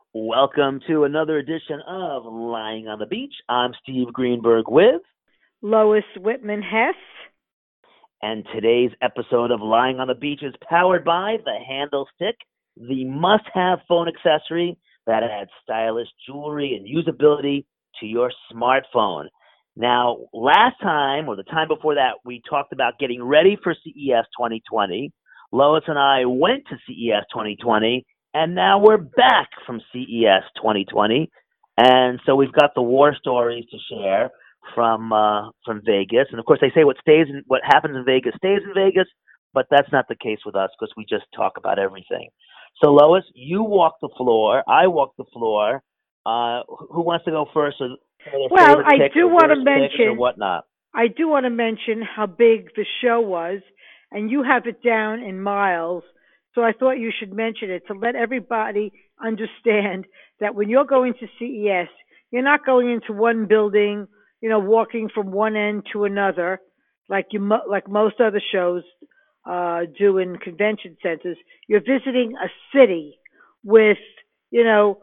Welcome to another edition of Lying on the Beach. I'm Steve Greenberg with, Lois Whitman Hess. and today's episode of Lying on the Beach is powered by the Handle Stick, the must-have phone accessory that adds stylish jewelry and usability to your smartphone. Now, last time, or the time before that, we talked about getting ready for CES 2020. Lois and I went to CES 2020, and now we're back from CES 2020. And so we've got the war stories to share from Vegas. And of course, they say what happens in Vegas stays in Vegas, but that's not the case with us because we just talk about everything. So Lois, you walk the floor. I walk the floor. Who wants to go first? Or Well, I do want to or whatnot? I do want to mention how big the show was, and you have it down in miles. So I thought you should mention it to let everybody understand that when you're going to CES, you're not going into one building, walking from one end to another, like most other shows do in convention centers. You're visiting a city with, you know,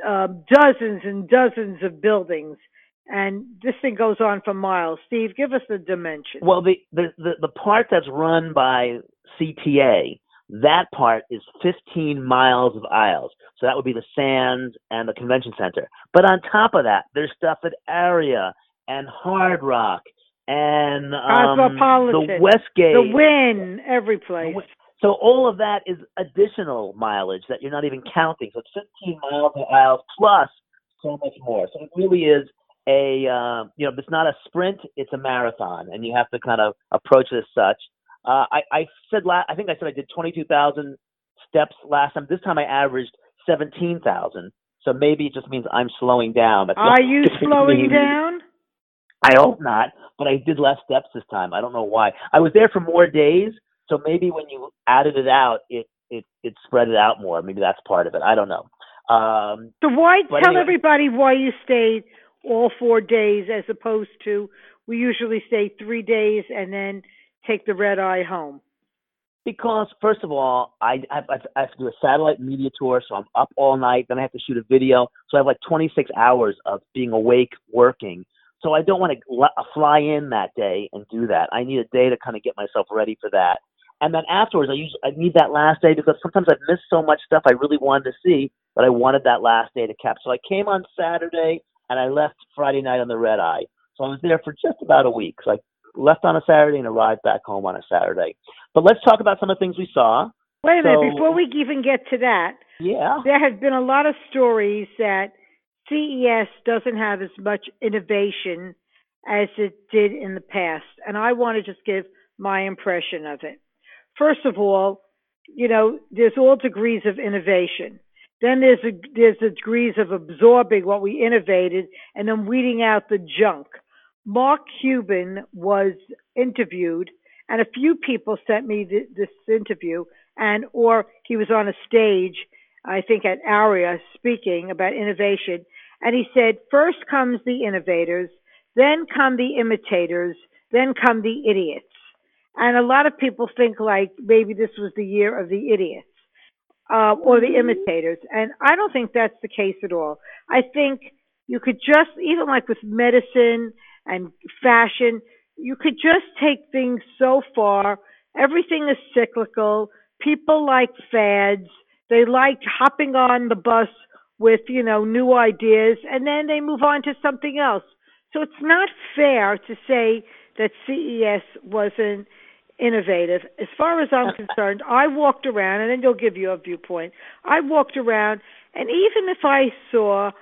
dozens and dozens of buildings, and this thing goes on for miles. Steve, give us the dimension. Well, the part that's run by CTA, that part is 15 miles of aisles. So that would be the Sands and the Convention Center. But on top of that, there's stuff at Aria and Hard Rock and Cosmopolitan, the Westgate, the Wynn, every place. So all of that is additional mileage that you're not even counting. So it's 15 miles of aisles plus so much more. So it really is it's not a sprint, it's a marathon, and you have to kind of approach it as such. I think I said I did 22,000 steps last time. This time I averaged 17,000. So maybe it just means I'm slowing down. Are you slowing down? I hope not, but I did less steps this time. I don't know why. I was there for more days, so maybe when you added it out, it spread it out more. Maybe that's part of it. I don't know. So tell everybody why you stayed all 4 days as opposed to we usually stay 3 days and then take the red eye home. Because first of all, I have to do a satellite media tour, so I'm up all night. Then I have to shoot a video, so I have like 26 hours of being awake working. So I don't want to fly in that day and do that. I need a day to kind of get myself ready for that. And then afterwards, I need that last day because sometimes I've missed so much stuff I really wanted to see, but I wanted that last day to cap. So I came on Saturday and I left Friday night on the red eye. So I was there for just about a week. So I left on a Saturday and arrived back home on a Saturday. But let's talk about some of the things we saw. Wait a minute, before we even get to that, there have been a lot of stories that CES doesn't have as much innovation as it did in the past, and I want to just give my impression of it. First of all, there's all degrees of innovation. Then there's the degrees of absorbing what we innovated and then weeding out the junk. Mark Cuban was interviewed, and a few people sent me this interview, or he was on a stage, I think at Aria, speaking about innovation, and he said, first comes the innovators, then come the imitators, then come the idiots. And a lot of people think like maybe this was the year of the idiots or the imitators, and I don't think that's the case at all. I think you could just, even like with medicine and fashion, you could just take things so far. Everything is cyclical. People like fads. They like hopping on the bus with, new ideas, and then they move on to something else. So it's not fair to say that CES wasn't innovative. As far as I'm concerned, I walked around, and then they'll give you a viewpoint. I walked around, and even if I saw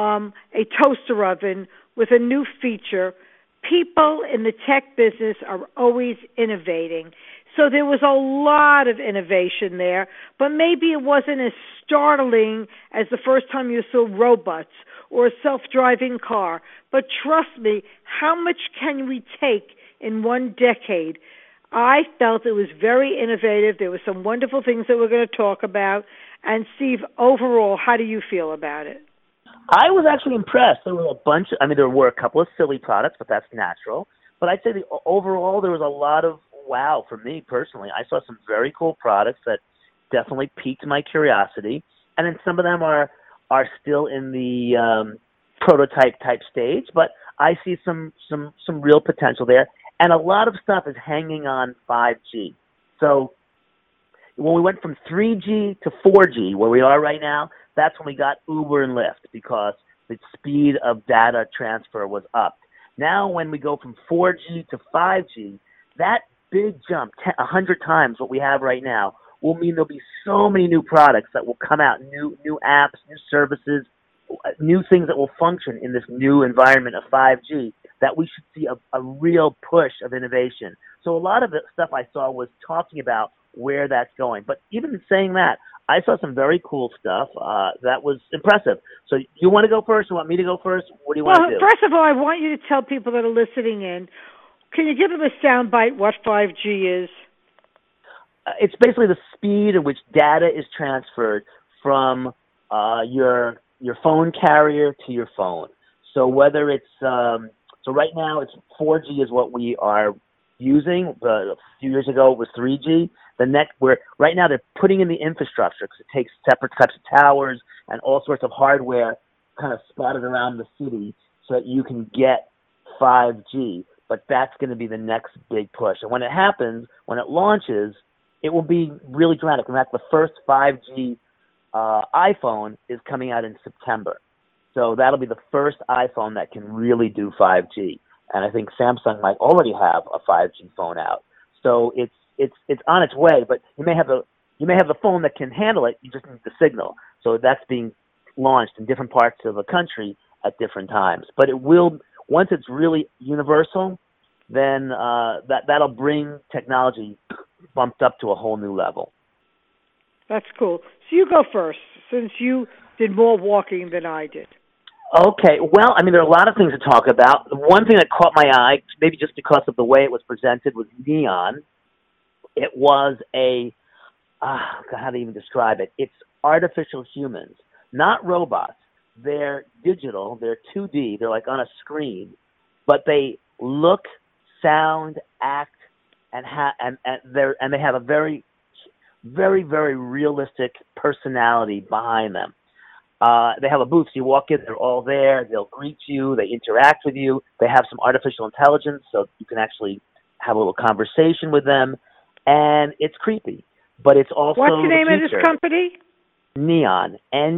a toaster oven with a new feature, people in the tech business are always innovating. So there was a lot of innovation there, but maybe it wasn't as startling as the first time you saw robots or a self-driving car. But trust me, how much can we take in one decade? I felt it was very innovative. There were some wonderful things that we're going to talk about. And Steve, overall, how do you feel about it? I was actually impressed. There were there were a couple of silly products, but that's natural. But I'd say overall there was a lot of wow for me personally. I saw some very cool products that definitely piqued my curiosity. And then some of them are are still in the prototype type stage, but I see some real potential there, and a lot of stuff is hanging on 5G. So when we went from 3G to 4G, where we are right now, that's when we got Uber and Lyft because the speed of data transfer was up. Now when we go from 4G to 5G, that big jump, 100 times what we have right now, will mean there'll be so many new products that will come out, new apps, new services, new things that will function in this new environment of 5G, that we should see a real push of innovation. So a lot of the stuff I saw was talking about where that's going. But even in saying that, I saw some very cool stuff that was impressive. So you want to go first? You want me to go first? What do you want to do? Well, first of all, I want you to tell people that are listening in, can you give them a soundbite what 5G is? It's basically the speed at which data is transferred from your phone carrier to your phone. So whether it's so right now it's 4G is what we are using. A few years ago it was 3G. Right now they're putting in the infrastructure because it takes separate types of towers and all sorts of hardware kind of spotted around the city so that you can get 5G. But that's going to be the next big push. And when it happens, when it launches, it will be really dramatic. In fact, the first 5G iPhone is coming out in September. So that'll be the first iPhone that can really do 5G. And I think Samsung might already have a 5G phone out. So it's on its way, but you may have the phone that can handle it, you just need the signal. So that's being launched in different parts of the country at different times. But it will, once it's really universal, then that'll bring technology bumped up to a whole new level. That's cool. So you go first, since you did more walking than I did. Okay. Well, I mean, there are a lot of things to talk about. The one thing that caught my eye, maybe just because of the way it was presented, was Neon. It was how to even describe it? It's artificial humans, not robots. They're digital. They're 2D. They're like on a screen, but they look, sound, act, and they have a very, very, very realistic personality behind them. They have a booth. So you walk in, they're all there. They'll greet you. They interact with you. They have some artificial intelligence, so you can actually have a little conversation with them. And it's creepy, but it's also What's the name future. of this company? Neon,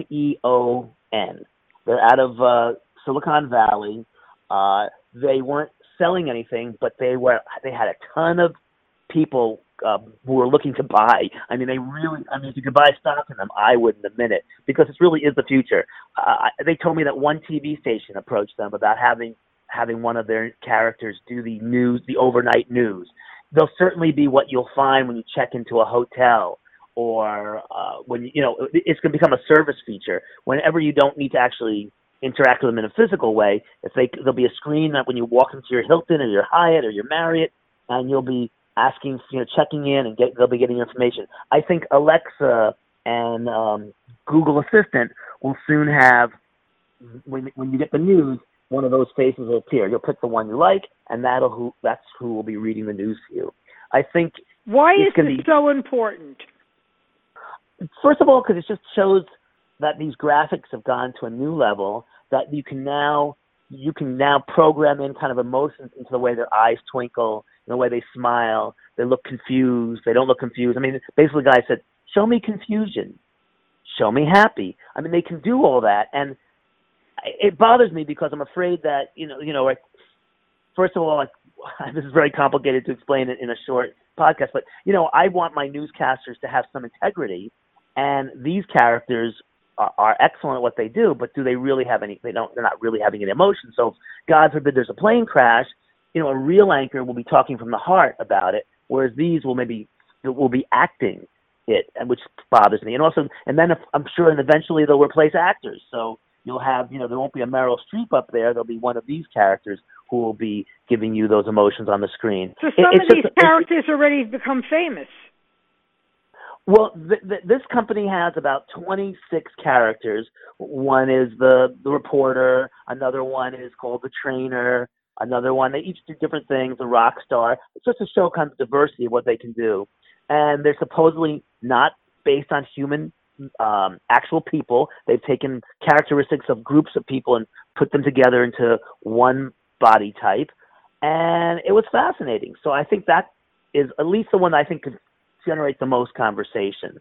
Neon. They're out of Silicon Valley. They weren't selling anything, but they had a ton of people who were looking to buy. I mean, if you could buy stock in them, I would in a minute, because it really is the future. They told me that one TV station approached them about having one of their characters do the news, the overnight news. They'll certainly be what you'll find when you check into a hotel, or when it's going to become a service feature. Whenever you don't need to actually interact with them in a physical way, there'll be a screen that when you walk into your Hilton or your Hyatt or your Marriott, and you'll be asking, checking in, and they'll be getting information. I think Alexa and Google Assistant will soon have, when you get the news, one of those faces will appear. You'll pick the one you like, and that's who will be reading the news for you. I think. Why is this so important? First of all, because it just shows that these graphics have gone to a new level, that you can now program in kind of emotions into the way their eyes twinkle, the way they smile. They look confused. They don't look confused. I mean, basically, the guy said, "Show me confusion. Show me happy." I mean, they can do all that, and it bothers me because I'm afraid that like, first of all, like, this is very complicated to explain it in a short podcast, but I want my newscasters to have some integrity, and these characters are excellent at what they do, but do they really have any? They're not really having any emotion. So, if, God forbid, there's a plane crash, a real anchor will be talking from the heart about it, whereas these will be acting it, and which bothers me. And then I'm sure, and eventually they'll replace actors. So you'll have, there won't be a Meryl Streep up there. There'll be one of these characters who will be giving you those emotions on the screen. So some of these characters already become famous. Well, this company has about 26 characters. One is the reporter. Another one is called the trainer. Another one, they each do different things, the rock star. It's just to show kind of diversity of what they can do. And they're supposedly not based on human actual people. They've taken characteristics of groups of people and put them together into one body type, and it was fascinating. So I think that is at least the one that I think could generate the most conversation.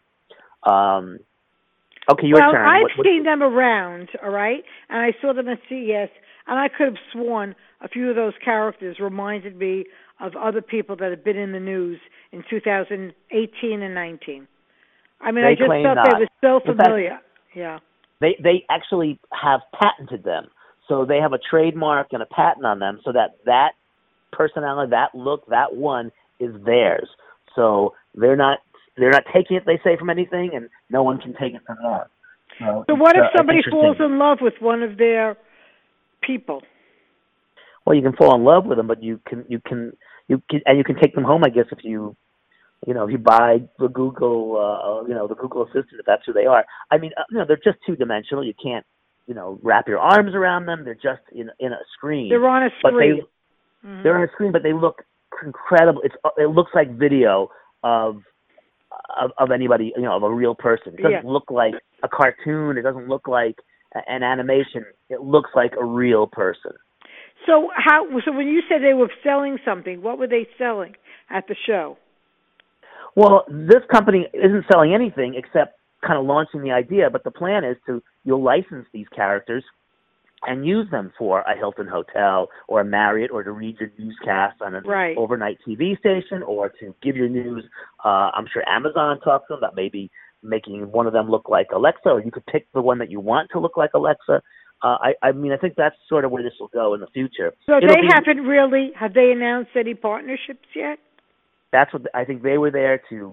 Okay, your turn. I've seen them around, all right, and I saw them at CES, and I could have sworn a few of those characters reminded me of other people that have been in the news in 2018 and 19. I mean, I just felt they were so familiar. Yeah. They actually have patented them. So they have a trademark and a patent on them so that personality, that look, that one is theirs. So they're not taking it, they say, from anything, and no one can take it from them. So what if somebody falls in love with one of their people? Well, you can fall in love with them, but you can take them home, I guess, if you buy the Google, the Google Assistant, if that's who they are. I mean, they're just two-dimensional. You can't, wrap your arms around them. They're just in a screen. They're on a screen. They're on a screen, but they look incredible. It looks like video of anybody, of a real person. It doesn't look like a cartoon. It doesn't look like an animation. It looks like a real person. So when you said they were selling something, what were they selling at the show? Well, this company isn't selling anything except kind of launching the idea, but the plan is you'll license these characters and use them for a Hilton hotel or a Marriott, or to read your newscast on an overnight TV station, or to give your news. I'm sure Amazon talks to them about maybe making one of them look like Alexa, or you could pick the one that you want to look like Alexa. I mean, I think that's sort of where this will go in the future. So have they announced any partnerships yet? That's what I think. They were there to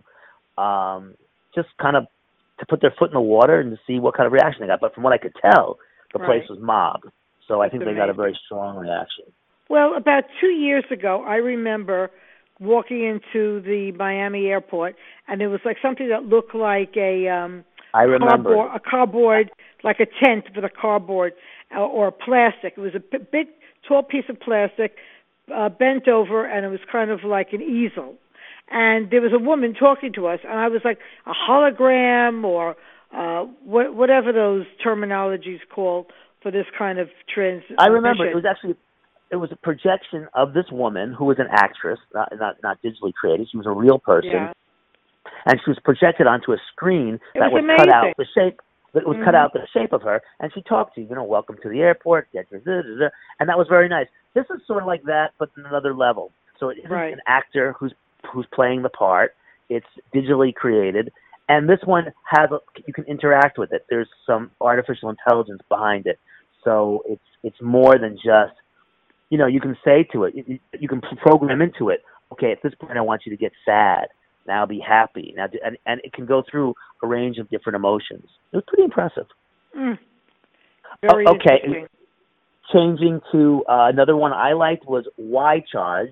just kind of to put their foot in the water and to see what kind of reaction they got. But from what I could tell, the place was mobbed. So I think they got a very strong reaction. Well, about 2 years ago, I remember walking into the Miami airport, and there was like something that looked like a cardboard, like a tent with a cardboard or plastic. It was a big, tall piece of plastic bent over, and it was kind of like an easel. And there was a woman talking to us, and I was like, a hologram or whatever those terminologies called for this kind of transition. I remember it was a projection of this woman who was an actress, not digitally created. She was a real person, and she was projected onto a screen that was cut out the shape. That was cut out the shape of her, and she talked to you. Welcome to the airport, and that was very nice. This is sort of like that, but on another level. So it isn't an actor who's playing the part. It's digitally created, and this one you can interact with it. There's some artificial intelligence behind it, so it's more than just you can say to it, you can program into it. Okay, at this point, I want you to get sad. Now be happy. Now, and it can go through a range of different emotions. It was pretty impressive. Very interesting. Changing to another one I liked was Y-Charge.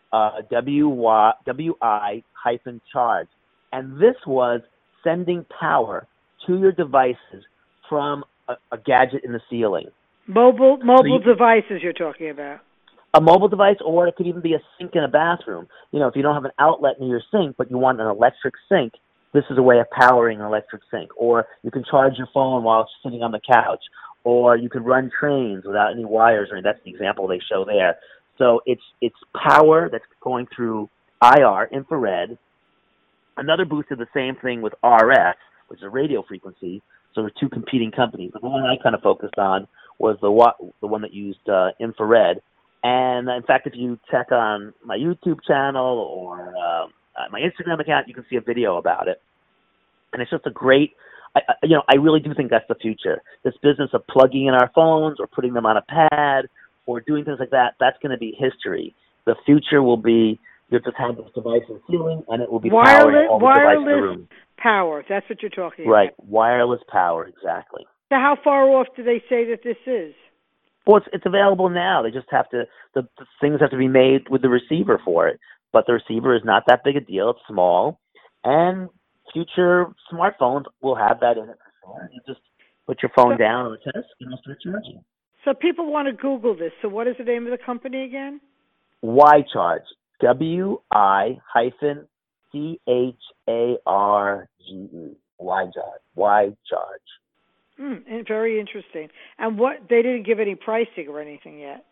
WI-charge. And this was sending power to your devices from a gadget in the ceiling. Mobile devices you're talking about. A mobile device, or it could even be a sink in a bathroom. If you don't have an outlet near your sink, but you want an electric sink, this is a way of powering an electric sink. Or you can charge your phone while it's sitting on the couch. Or you can run trains without any wires. That's the example they show there. So it's power that's going through IR, infrared. Another booth did the same thing with RF, which is a radio frequency. So there are two competing companies. The one I kind of focused on was the one that used infrared. And in fact, if you check on my YouTube channel or my Instagram account, you can see a video about it. And it's just a great, I really do think that's the future. This business of plugging in our phones or putting them on a pad or doing things like that, that's going to be history. The future will be you'll just have this device in the ceiling, and it will be powering all the devices in the room. Power, that's what you're talking about. Right, wireless power, exactly. So how far off do they say that this is? Well, it's available now. They just have to, the things have to be made with the receiver for it. But the receiver is not that big a deal. It's small. And future smartphones will have that in it for sure. You just put your phone down on the test and it'll start charging. So people want to Google this. So what is the name of the company again? Y-Charge. WI-CHARGE. Why charge? Why charge? And very interesting. And what they didn't give any pricing or anything yet.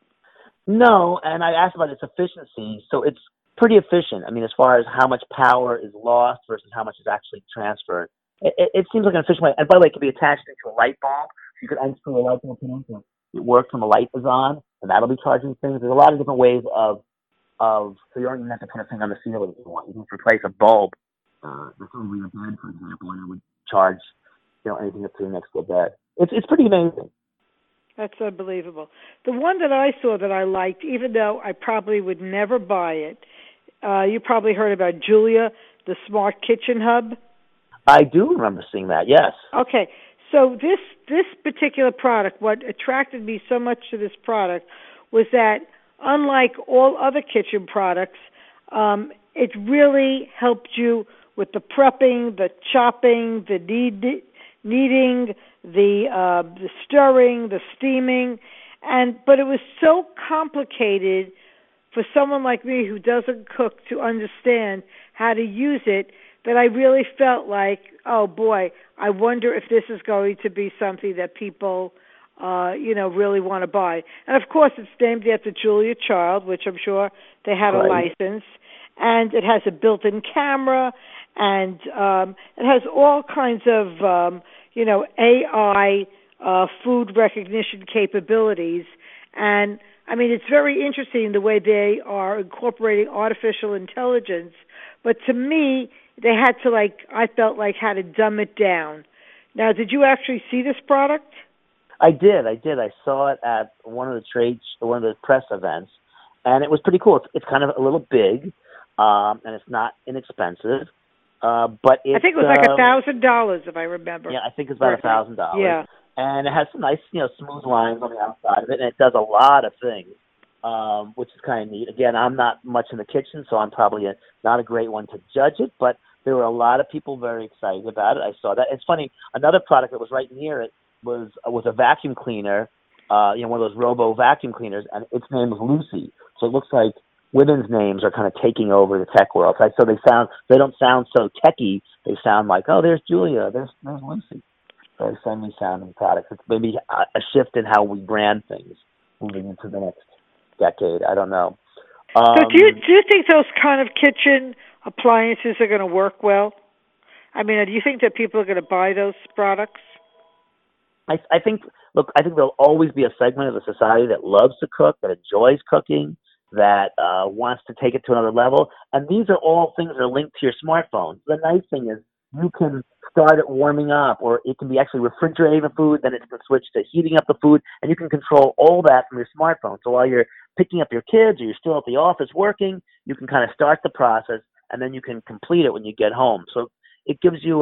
No, and I asked about its efficiency. So it's pretty efficient. I mean, as far as how much power is lost versus how much is actually transferred, it seems like an efficient way. And by the way, it can be attached into a light bulb. You could unscrew a light bulb into it works when the light is on, and that'll be charging things. There's a lot of different ways of so you don't even have to put a thing on the ceiling if you want. You can replace a bulb. That's over your bed, for example, and it would charge anything up to the next to the bed. It's pretty amazing. That's unbelievable. The one that I saw that I liked, even though I probably would never buy it, you probably heard about Julia, the Smart Kitchen Hub. I do remember seeing that, yes. Okay, so this particular product, what attracted me so much to this product was that unlike all other kitchen products, it really helped you with the prepping, the chopping, the kneading, the stirring, the steaming, but it was so complicated for someone like me who doesn't cook to understand how to use it that I really felt like, oh boy, I wonder if this is going to be something that people, really want to buy. And of course, it's named after Julia Child, which I'm sure they had a license, and it has a built-in camera, and it has all kinds of, AI food recognition capabilities. And I mean, it's very interesting the way they are incorporating artificial intelligence. But to me, they had to I felt like had to dumb it down. Now, did you actually see this product? I did. I saw it at one of the press events, and it was pretty cool. It's kind of a little big, and it's not inexpensive. But I think it was like $1,000 if I remember. Yeah, I think it's about $1,000. Yeah. And it has some nice, smooth lines on the outside of it, and it does a lot of things, which is kind of neat. Again, I'm not much in the kitchen, so I'm probably not a great one to judge it, but there were a lot of people very excited about it. I saw that. It's funny, another product that was right near it was a vacuum cleaner, one of those robo vacuum cleaners, and its name was Lucy. So it looks like women's names are kind of taking over the tech world. So they don't sound so techy. They sound like, oh, there's Julia, there's Lucy. Very friendly sounding products. It's maybe a shift in how we brand things moving into the next decade. I don't know. So do you think those kind of kitchen appliances are going to work well? I mean, do you think that people are going to buy those products? I think there'll always be a segment of the society that loves to cook, that enjoys cooking, that wants to take it to another level. And these are all things that are linked to your smartphone. The nice thing is you can start it warming up, or it can be actually refrigerating the food, then it's going to switch to heating up the food, and you can control all that from your smartphone. So while you're picking up your kids or you're still at the office working, you can kind of start the process, and then you can complete it when you get home. So it gives you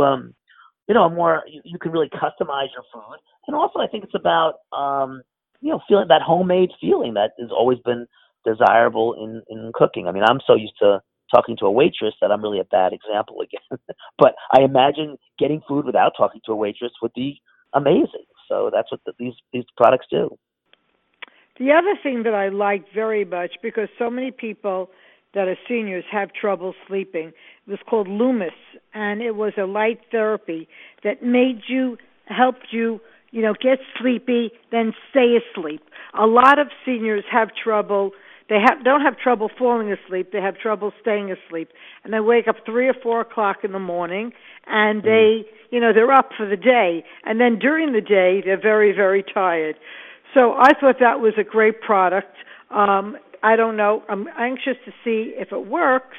you can really customize your food. And also I think it's about feeling that homemade feeling that has always been desirable in cooking. I mean, I'm so used to talking to a waitress that I'm really a bad example again. But I imagine getting food without talking to a waitress would be amazing. So that's what these products do. The other thing that I liked very much, because so many people that are seniors have trouble sleeping, it was called Loomis, and it was a light therapy that helped you, get sleepy, then stay asleep. A lot of seniors have trouble. Don't have trouble falling asleep. They have trouble staying asleep, and they wake up 3 or 4 o'clock in the morning, and they're up for the day. And then during the day, they're very, very tired. So I thought that was a great product. I don't know. I'm anxious to see if it works,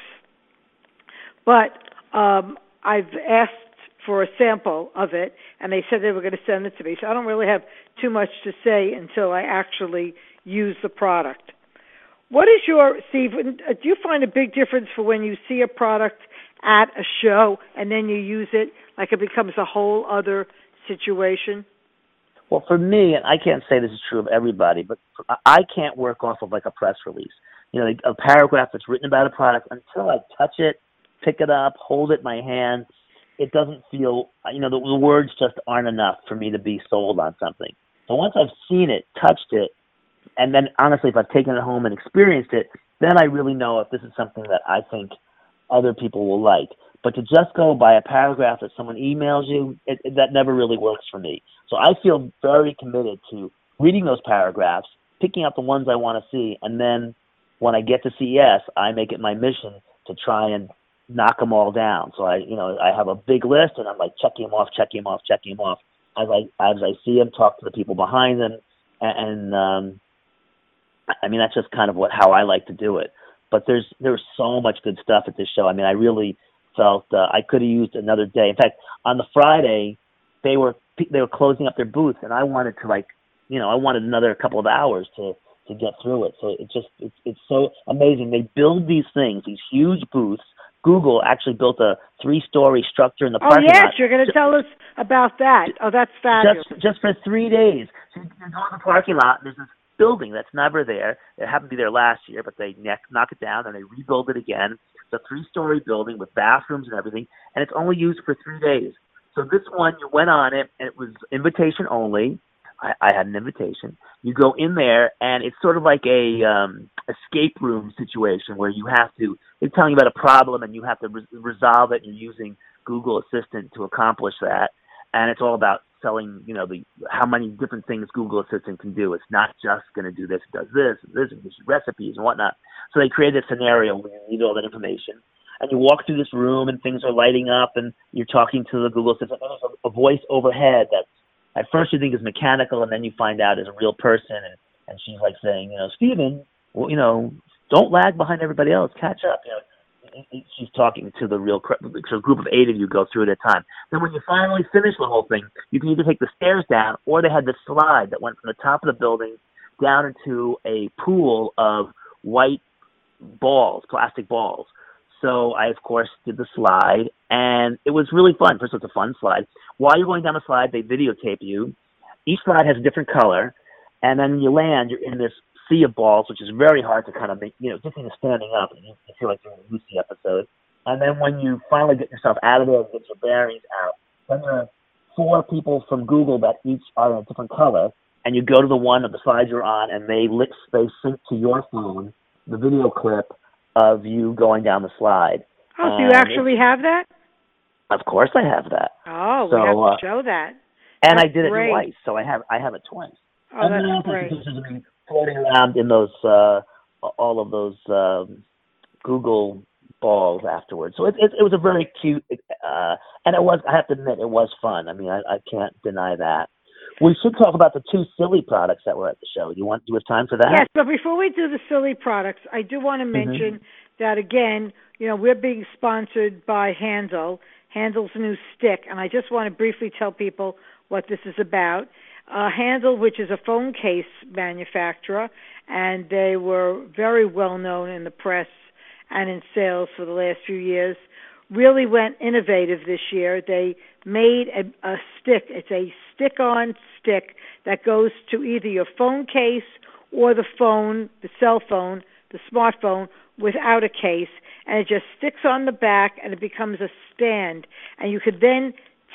but I've asked for a sample of it, and they said they were going to send it to me. So I don't really have too much to say until I actually use the product. What is Steve, do you find a big difference for when you see a product at a show and then you use it, like it becomes a whole other situation? Well, for me, and I can't say this is true of everybody, but I can't work off of like a press release. A paragraph that's written about a product, until I touch it, pick it up, hold it in my hand, it doesn't feel, the words just aren't enough for me to be sold on something. So once I've seen it, touched it, and then honestly, if I've taken it home and experienced it, then I really know if this is something that I think other people will like. But to just go by a paragraph that someone emails you, that never really works for me. So I feel very committed to reading those paragraphs, picking out the ones I want to see, and then when I get to CES, I make it my mission to try and knock them all down. So I have a big list, and I'm like checking them off as I see them, talk to the people behind them, and I mean, that's just kind of how I like to do it. But there's so much good stuff at this show. I mean, I really felt I could have used another day. In fact, on the Friday, they were closing up their booth, and I wanted to I wanted another couple of hours to get through it. So it's so amazing. They build these things, these huge booths. Google actually built a 3-story structure in the parking lot. Oh, yes, you're going to tell us about that. Oh, that's fabulous. Just for 3 days. So you go in the parking lot, and there's this building that's never there. It happened to be there last year, but they knock it down, and they rebuild it again. It's a 3-story building with bathrooms and everything, and it's only used for 3 days. So this one, you went on it, and it was invitation only. I had an invitation. You go in there, and it's sort of like a escape room situation where they're telling you about a problem, and you have to resolve it, and you're using Google Assistant to accomplish that. And it's all about selling, how many different things Google Assistant can do. It's not just going to do this, it does this, and this, and this, recipes and whatnot. So they created a scenario where you need all that information. And you walk through this room, and things are lighting up, and you're talking to the Google Assistant. And there's a voice overhead that at first you think is mechanical, and then you find out is a real person, and she's like saying, Stephen, well, don't lag behind everybody else, catch up. She's talking to the real so a group of 8 of you go through it at a time. Then when you finally finish the whole thing, you can either take the stairs down, or they had this slide that went from the top of the building down into a pool of white balls, plastic balls. So I, of course, did the slide, and it was really fun. First, it's a fun slide. While you're going down the slide, they videotape you. Each slide has a different color, and then you land, you're in this sea of balls, which is very hard to kind of make, just in standing up, and you feel like you're in a Lucy episode. And then when you finally get yourself out of there and get your bearings out, then there are 4 people from Google that each are in a different color, and you go to the one of the slides you're on, and they sync to your phone the video clip of you going down the slide. Oh, so you actually have that? Of course I have that. Oh, we have to show that. And That's I did great. it twice, so I have it twice. Oh, and that's then I also great. pictures of me floating around in those all of those Google balls afterwards. So it was a very cute, and it was, I have to admit, it was fun. I mean, I can't deny that. We should talk about the 2 silly products that were at the show. Do you have time for that? Yes, but before we do the silly products, I do want to mention that, again, we're being sponsored by Handle, Handle's new stick, and I just want to briefly tell people what this is about. Handle, which is a phone case manufacturer, and they were very well known in the press and in sales for the last few years, really went innovative this year. They made a stick. It's a stick-on stick that goes to either your phone case or the phone, the cell phone, the smartphone, without a case, and it just sticks on the back, and it becomes a stand. And you could then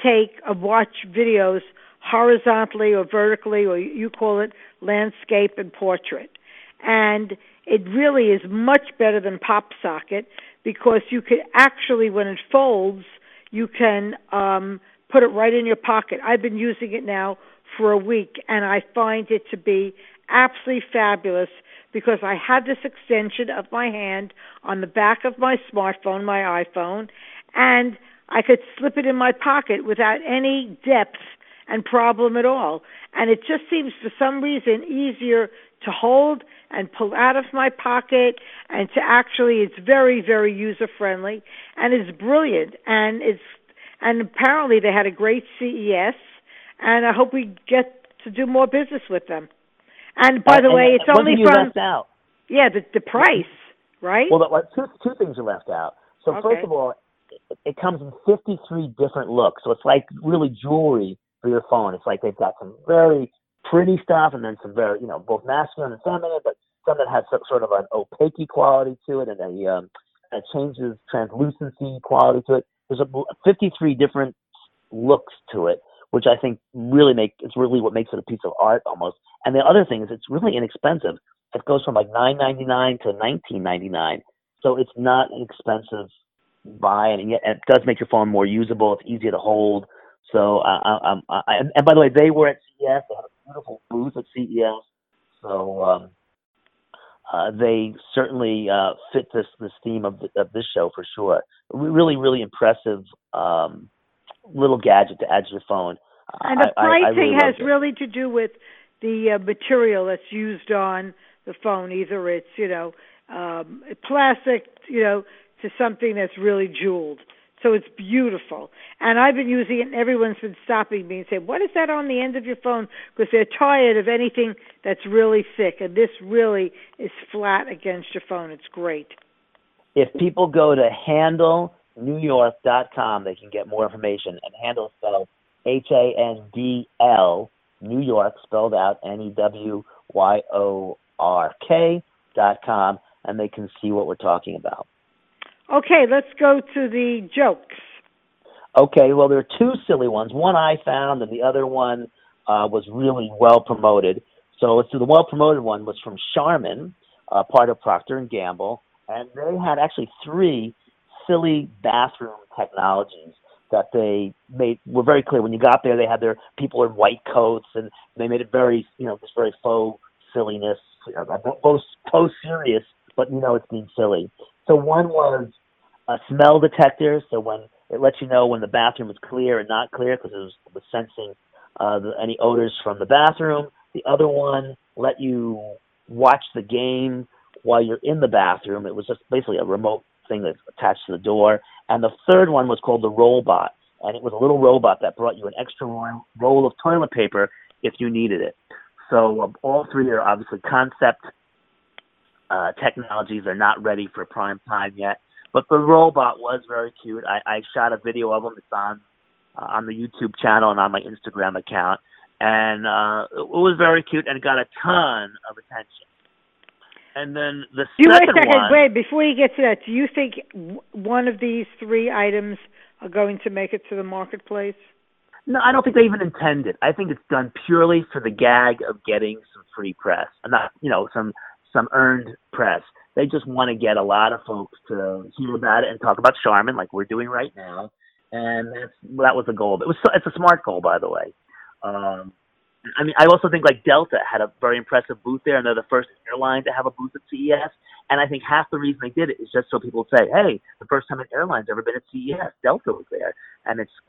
watch videos horizontally or vertically, or you call it landscape and portrait. And it really is much better than Pop Socket, because you could actually, when it folds, you can put it right in your pocket. I've been using it now for a week, and I find it to be absolutely fabulous, because I have this extension of my hand on the back of my smartphone, my iPhone, and I could slip it in my pocket without any depth and problem at all. And it just seems, for some reason, easier to hold and pull out of my pocket, and it's very, very user-friendly, and it's brilliant. And apparently they had a great CES, and I hope we get to do more business with them. And by the way, it's only from left out. Yeah, the price, right? Well, two things you left out. So Okay. First of all, it comes in 53 different looks. So it's like really jewelry for your phone. It's like they've got some very pretty stuff, and then some very, both masculine and feminine, but some that has some sort of an opaque quality to it, and it changes translucency quality to it. There's 53 different looks to it, which I think it's really what makes it a piece of art almost. And the other thing is it's really inexpensive. It goes from like $9.99 to $19.99, so it's not an expensive by, and it does make your phone more usable. It's easier to hold. So, and by the way, they were at CES. They had a beautiful booth at CES. So they certainly fit this theme of this show for sure. Really, really impressive little gadget to add to your phone. And the pricing has it. really to do with the material that's used on the phone. Either it's plastic, to something that's really jeweled. So it's beautiful. And I've been using it, and everyone's been stopping me and saying, what is that on the end of your phone? Because they're tired of anything that's really thick. And this really is flat against your phone. It's great. If people go to handlenewyork.com, they can get more information. And Handle is spelled HANDL, New York, spelled out NEWYORK.com, and they can see what we're talking about. Okay, let's go to the jokes. Okay, well, there are two silly ones. One I found, and the other one was really well promoted. So the well promoted one was from Charmin, part of Procter & Gamble, and they had actually 3 silly bathroom technologies that they were very clear. When you got there, they had their people in white coats, and they made it very, this very faux silliness, both serious, but it's being silly. So one was a smell detector, so when it lets you know when the bathroom is clear and not clear because it was sensing any odors from the bathroom. The other one let you watch the game while you're in the bathroom. It was just basically a remote thing that's attached to the door. And the third one was called the Rollbot, and it was a little robot that brought you an extra roll of toilet paper if you needed it. So all 3 are obviously concept technologies. Are not ready for prime time yet. But the robot was very cute. I shot a video of them. It's on the YouTube channel and on my Instagram account. And it was very cute and got a ton of attention. And then the second one... Wait, before you get to that, do you think one of these 3 items are going to make it to the marketplace? No, I don't think they even intend it. I think it's done purely for the gag of getting some free press. Not, some earned press. They just want to get a lot of folks to hear about it and talk about Charmin like we're doing right now. And that was the goal. It's a smart goal, by the way. I also think like Delta had a very impressive booth there, and they're the first airline to have a booth at CES. And I think half the reason they did it is just so people would say, hey, the first time an airline's ever been at CES, Delta was there. And it's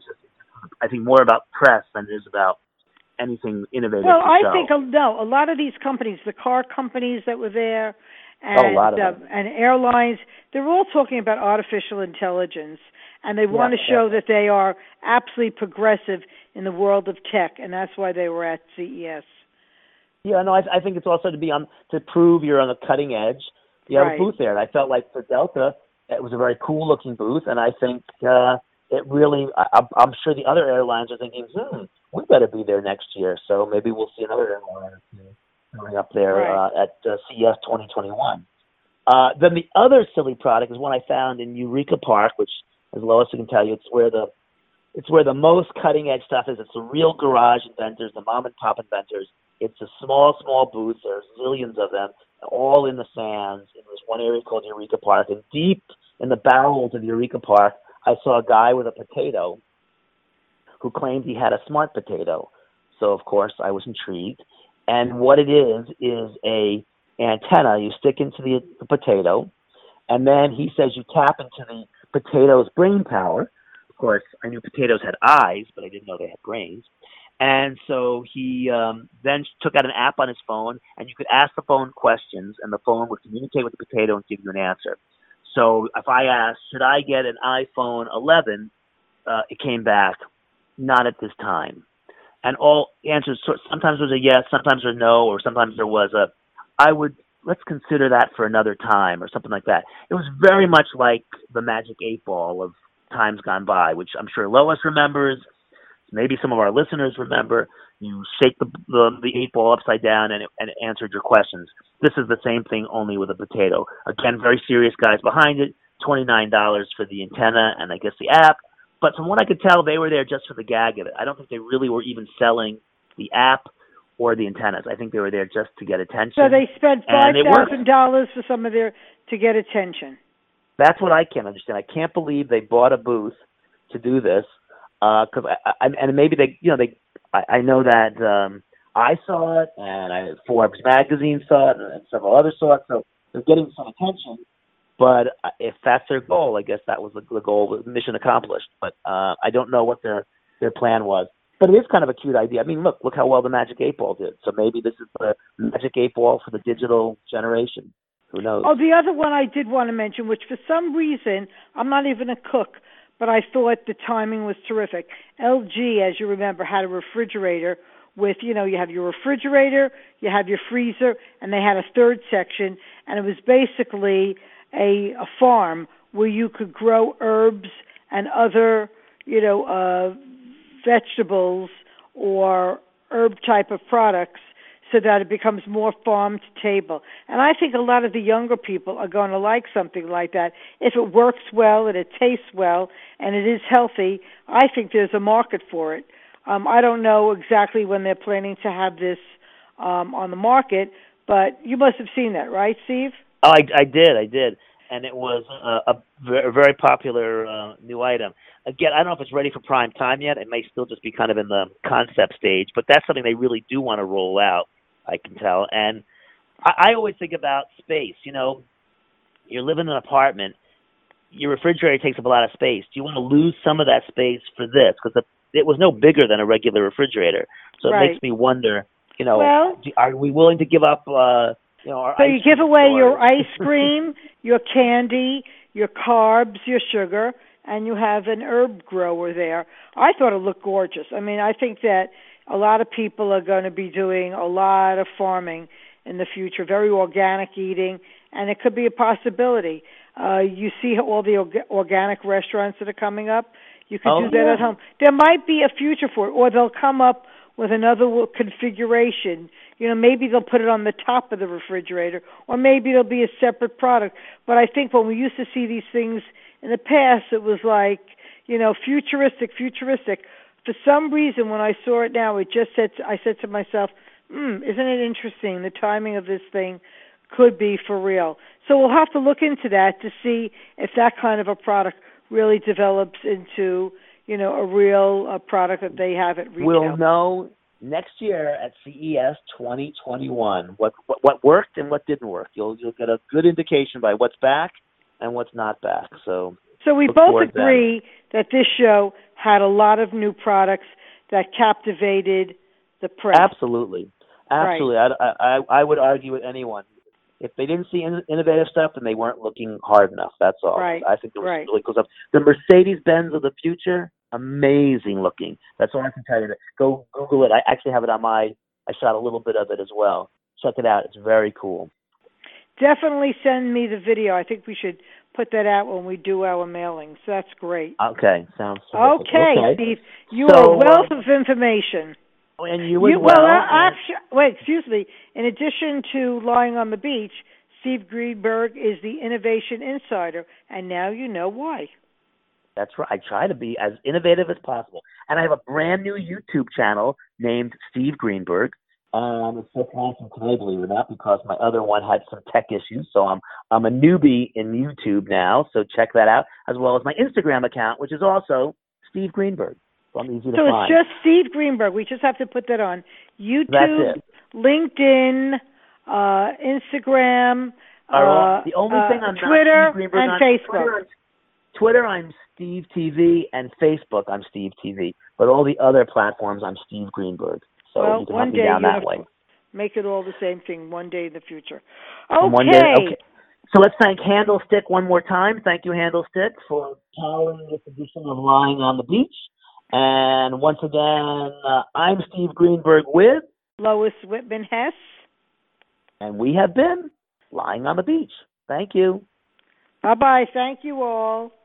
I think more about press than it is about anything innovative. Well, I think a lot of these companies, the car companies that were there, and airlines, they're all talking about artificial intelligence, and they want to show that they are absolutely progressive in the world of tech, and that's why they were at CES. Yeah, no, I think it's also to prove you're on the cutting edge. You have a booth there, and I felt like for Delta, it was a very cool looking booth, and I think it really. I'm sure the other airlines are thinking, we better be there next year. So maybe we'll see another airline coming up there at CES 2021. Then the other silly product is one I found in Eureka Park, which, as Lois can tell you, it's where the most cutting edge stuff is. It's the real garage inventors, the mom and pop inventors. It's a small booth. There's zillions of them, all in the sands in this one area called Eureka Park. And deep in the bowels of Eureka Park, I saw a guy with a potato who claimed he had a smart potato. So, of course, I was intrigued. And what it is a antenna you stick into the potato, and then he says you tap into the potato's brain power. Of course, I knew potatoes had eyes, but I didn't know they had brains. And so he then took out an app on his phone, and you could ask the phone questions, and the phone would communicate with the potato and give you an answer. So if I asked, should I get an iPhone 11, it came back, not at this time. And all answers, sometimes was a yes, sometimes a no, or sometimes there was let's consider that for another time, or something like that. It was very much like the Magic 8 Ball of times gone by, which I'm sure Lois remembers. Maybe some of our listeners remember. You shake the 8 ball upside down and it answered your questions. This is the same thing, only with a potato. Again, very serious guys behind it. $29 for the antenna and I guess the app. But from what I could tell, they were there just for the gag of it. I don't think they really were even selling the app or the antennas. I think they were there just to get attention. So they spent $5,000 for some of to get attention. That's what I can't understand. I can't believe they bought a booth to do this. Because and maybe I know that I saw it, and Forbes magazine saw it, and several others saw it. So they're getting some attention. But if that's their goal, I guess that was the goal, mission accomplished. But I don't know what their plan was. But it is kind of a cute idea. I mean, look how well the Magic 8 Ball did. So maybe this is the Magic 8 Ball for the digital generation. Who knows? Oh, the other one I did want to mention, which for some reason, I'm not even a cook, but I thought the timing was terrific. LG, as you remember, had a refrigerator with, you have your refrigerator, you have your freezer, and they had a third section, and it was basically a farm where you could grow herbs and other, vegetables or herb type of products so that it becomes more farm to table. And I think a lot of the younger people are going to like something like that. If it works well and it tastes well and it is healthy, I think there's a market for it. I don't know exactly when they're planning to have this on the market, but you must have seen that, right, Steve? Oh, I did. And it was a very popular new item. Again, I don't know if it's ready for prime time yet. It may still just be kind of in the concept stage, but that's something they really do want to roll out, I can tell. And I always think about space. You're living in an apartment. Your refrigerator takes up a lot of space. Do you want to lose some of that space for this? Because it was no bigger than a regular refrigerator. So it makes me wonder, are we willing to give up our so you give away your ice cream, your candy, your carbs, your sugar, and you have an herb grower there. I thought it looked gorgeous. I mean, I think that a lot of people are going to be doing a lot of farming in the future, very organic eating, and it could be a possibility. You see all the organic restaurants that are coming up. You could do that at home. There might be a future for it, or they'll come up with another configuration. Maybe they'll put it on the top of the refrigerator, or maybe it'll be a separate product. But I think when we used to see these things in the past, it was like, futuristic. For some reason, when I saw it now, I said to myself, isn't it interesting? The timing of this thing could be for real. So we'll have to look into that to see if that kind of a product really develops into, a real product that they have at retail. We'll know next year at CES 2021 what worked and what didn't work. You'll get a good indication by what's back and what's not back. So we both agree that this show had a lot of new products that captivated the press. Absolutely. Right. I would argue with anyone. If they didn't see innovative stuff, then they weren't looking hard enough. That's all. Right. I think it was really cool stuff. The Mercedes-Benz of the future, amazing looking. That's all I can tell you. Go Google it. I actually have it on I shot a little bit of it as well. Check it out. It's very cool. Definitely send me the video. I think we should put that out when we do our mailings. That's great. Okay. Sounds terrific. Okay, Steve. You are a wealth of information. And you as well. Wait, excuse me. In addition to lying on the beach, Steve Greenberg is the Innovation Insider, and now you know why. That's right. I try to be as innovative as possible. And I have a brand new YouTube channel named Steve Greenberg. It's so awesome today, believe it or not, because my other one had some tech issues. So I'm a newbie in YouTube now, so check that out, as well as my Instagram account, which is also Steve Greenberg. So I'm easy to find. It's just Steve Greenberg. We just have to put that on YouTube, LinkedIn, Instagram, the only thing I'm Twitter, not Steve Greenberg and on, Facebook. Twitter, I'm Steve TV, and Facebook, I'm Steve TV. But all the other platforms, I'm Steve Greenberg. So you can help me down that way. Make it all the same thing one day in the future. Okay. So let's thank Handlestick one more time. Thank you, Handlestick, for powering this edition of Lying on the Beach. And once again, I'm Steve Greenberg with Lois Whitman-Hess. And we have been Lying on the Beach. Thank you. Bye-bye. Thank you all.